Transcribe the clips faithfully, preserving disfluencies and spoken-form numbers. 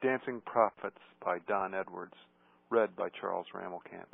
Dancing Prophets by Don Edwards, read by Charles Ramelkamp.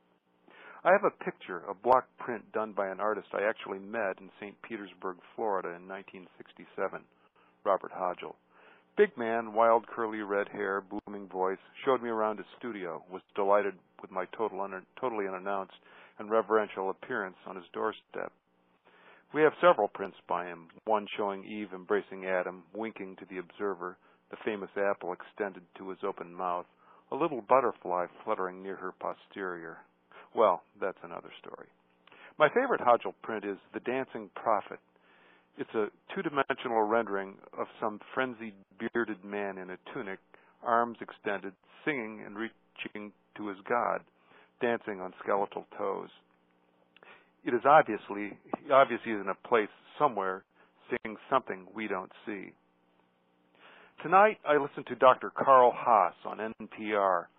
I have a picture, a block print done by an artist I actually met in Saint Petersburg, Florida in nineteen sixty-seven, Robert Hodgel. Big man, wild curly red hair, booming voice, showed me around his studio, was delighted with my total un- totally unannounced and reverential appearance on his doorstep. We have several prints by him, one showing Eve embracing Adam, winking to the observer, the famous apple extended to his open mouth, a little butterfly fluttering near her posterior. Well, that's another story. My favorite Hodgel print is The Dancing Prophet. It's a two-dimensional rendering of some frenzied, bearded man in a tunic, arms extended, singing and reaching to his God, dancing on skeletal toes. It is obviously, obviously in a place somewhere, seeing something we don't see. Tonight, I listened to Doctor Carl Haas on N P R.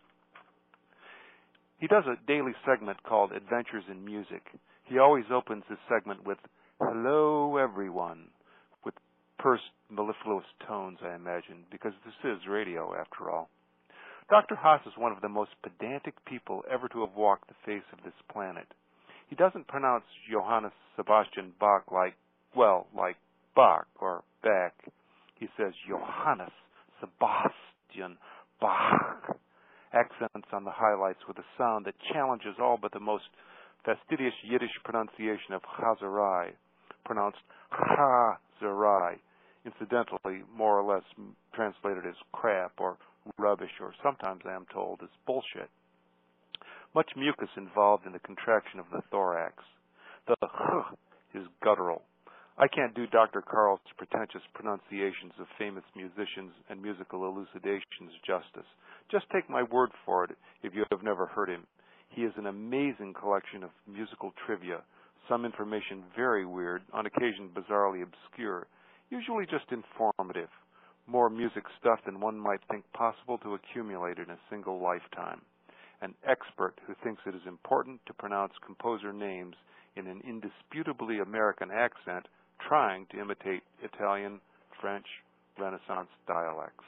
He does a daily segment called Adventures in Music. He always opens his segment with, "Hello, everyone," with pursed, mellifluous tones, I imagine, because this is radio, after all. Doctor Haas is one of the most pedantic people ever to have walked the face of this planet. He doesn't pronounce Johannes Sebastian Bach like, well, like Bach or Bach. He says Johannes Sebastian Bach. Accents on the highlights with a sound that challenges all but the most fastidious Yiddish pronunciation of Chazarai, pronounced Chazarai, incidentally more or less translated as crap or rubbish, or sometimes I am told as bullshit. Much mucus involved in the contraction of the thorax. The h is guttural. I can't do Doctor Carl's pretentious pronunciations of famous musicians and musical elucidations justice. Just take my word for it if you have never heard him. He is an amazing collection of musical trivia, some information very weird, on occasion bizarrely obscure, usually just informative, more music stuff than one might think possible to accumulate in a single lifetime. An expert who thinks it is important to pronounce composer names in an indisputably American accent, trying to imitate Italian, French, Renaissance dialects.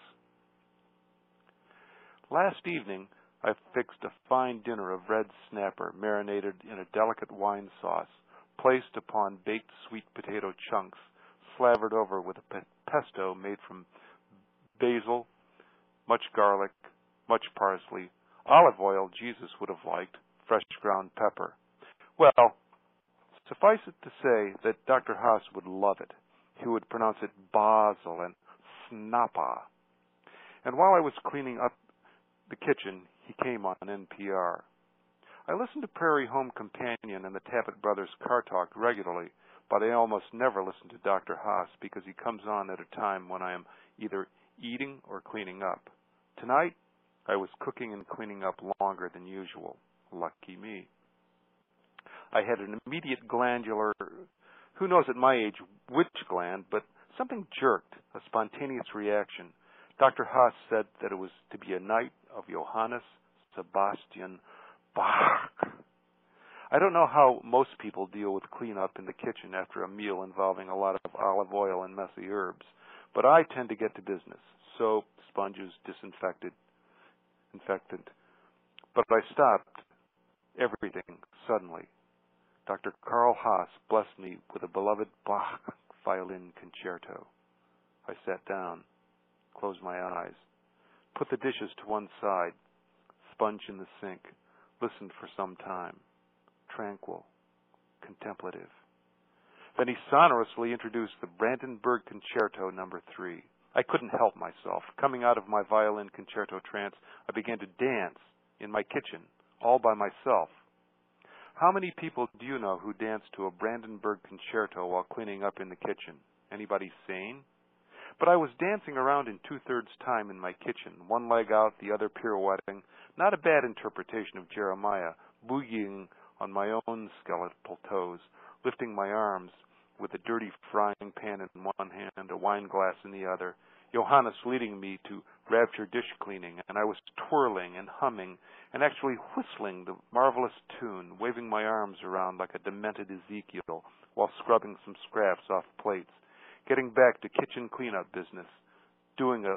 Last evening, I fixed a fine dinner of red snapper marinated in a delicate wine sauce, placed upon baked sweet potato chunks, slathered over with a pesto made from basil, much garlic, much parsley, olive oil Jesus would have liked, fresh ground pepper. Well, suffice it to say that Doctor Haas would love it. He would pronounce it basil and snappa. And while I was cleaning up the kitchen, he came on N P R. I listen to Prairie Home Companion and the Tappet Brothers Car Talk regularly, but I almost never listen to Doctor Haas because he comes on at a time when I am either eating or cleaning up. Tonight, I was cooking and cleaning up longer than usual. Lucky me. I had an immediate glandular, who knows at my age which gland, but something jerked, a spontaneous reaction. Doctor Haas said that it was to be a night of Johannes Sebastian Bach. I don't know how most people deal with cleanup in the kitchen after a meal involving a lot of olive oil and messy herbs, but I tend to get to business. Soap, sponges, disinfectant, infectant. But I stopped everything suddenly. Doctor Carl Haas blessed me with a beloved Bach violin concerto. I sat down, closed my eyes, put the dishes to one side, sponge in the sink, listened for some time, tranquil, contemplative. Then he sonorously introduced the Brandenburg Concerto number three. I couldn't help myself. Coming out of my violin concerto trance, I began to dance in my kitchen, all by myself. How many people do you know who dance to a Brandenburg Concerto while cleaning up in the kitchen? Anybody sane? But I was dancing around in two-thirds time in my kitchen, one leg out, the other pirouetting. Not a bad interpretation of Jeremiah, boogieing on my own skeletal toes, lifting my arms with a dirty frying pan in one hand, a wine glass in the other, Johannes leading me to rapture dish cleaning, and I was twirling and humming and actually whistling the marvelous tune, waving my arms around like a demented Ezekiel while scrubbing some scraps off plates, getting back to kitchen cleanup business, doing a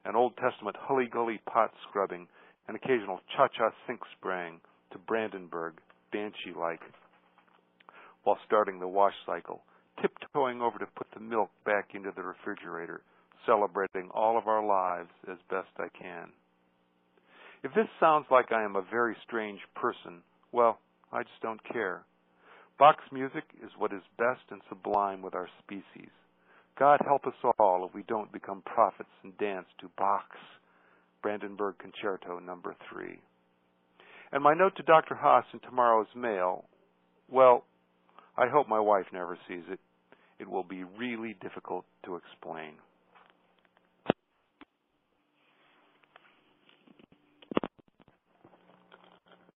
and Old Testament hully-gully pot scrubbing, and occasional cha-cha sink spraying to Brandenburg, banshee-like, while starting the wash cycle, tiptoeing over to put the milk back into the refrigerator, celebrating all of our lives as best I can. If this sounds like I am a very strange person, well, I just don't care. Bach's music is what is best and sublime with our species. God help us all if we don't become prophets and dance to Bach's Brandenburg Concerto number three. And my note to Doctor Haas in tomorrow's mail, well, I hope my wife never sees it. It will be really difficult to explain.